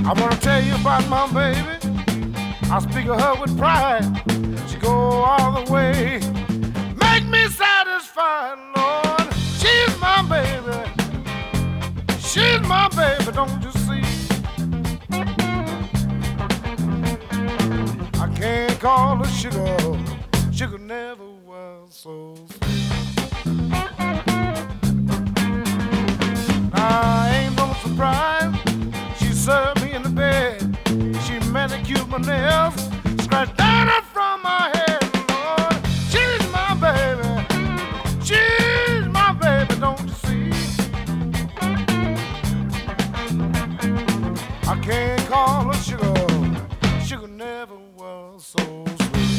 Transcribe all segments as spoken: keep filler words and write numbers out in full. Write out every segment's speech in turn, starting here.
I wanna tell you about my baby. I speak of her with pride. She go all the way, make me satisfied, Lord. She's my baby. She's my baby, don't you see? I can't call her sugar. Sugar never was so sweet. Now, ain't no surprise. She served me in the bed. She manicured my nails, scratched down it from my head, Lord. She's my baby. She's my baby, don't you see? I can't call her sugar. Sugar never was so sweet.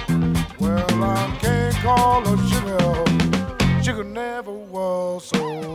Call her sugar. Sugar never was so